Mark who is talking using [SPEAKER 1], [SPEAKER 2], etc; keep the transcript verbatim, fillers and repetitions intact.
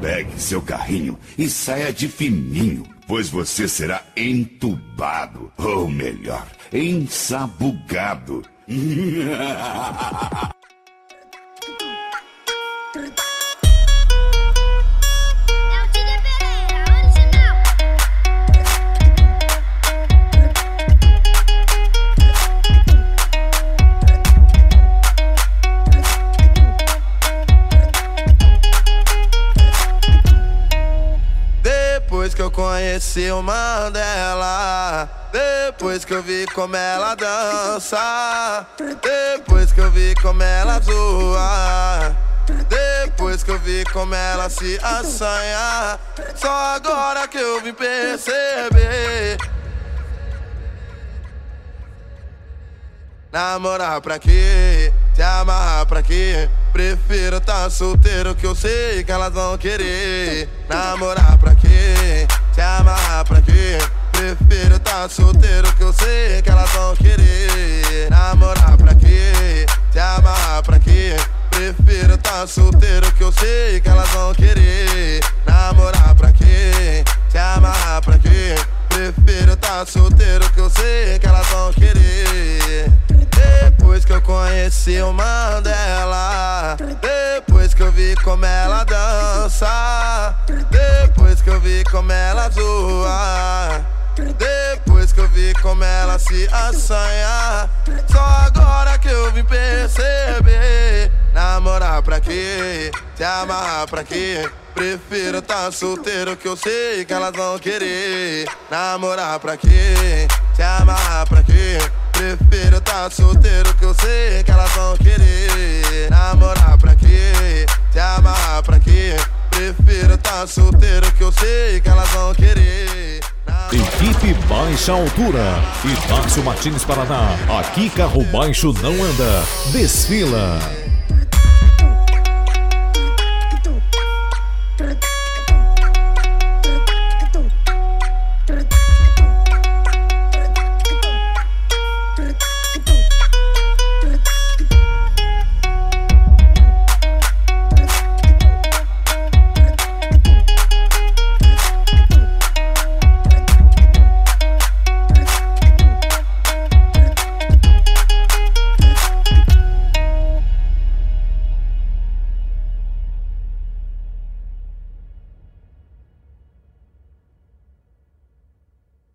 [SPEAKER 1] Pegue seu carrinho e saia de fininho, pois você será entubado, ou melhor, ensabugado.
[SPEAKER 2] Depois que eu conheci o Mandela, depois que eu vi como ela dança, depois que eu vi como ela zoa, depois que eu vi como ela se assanha, só agora que eu vim perceber. Namorar pra quê? Se amarrar pra quê? Prefiro tá solteiro que eu sei que elas vão querer. Namorar pra quê? Se amarrar pra quê? Prefiro tá solteiro que eu sei que elas vão querer. Namorar pra quê? Se amarrar pra quê? Prefiro tá solteiro que eu sei que elas vão querer. Namorar pra quê? Se amarrar pra quê? Prefiro tá solteiro que eu sei que elas vão querer. Depois que eu conheci o Mandela, depois que eu vi como ela dança, depois que eu vi como ela zoa, depois que eu vi como ela se assanha, só agora que eu vim perceber. Namorar pra quê? Se amarrar pra quê? Prefiro tá solteiro que eu sei que elas vão querer. Namorar pra quê? Se amarrar pra quê? Prefiro tá solteiro que eu sei que elas vão querer. Namorar pra quê? Se amarrar pra quê? Prefiro tá solteiro que eu sei que elas vão querer.
[SPEAKER 3] Equipe Baixa Altura e Márcio Martins Paraná. Aqui carro baixo não anda. Desfila.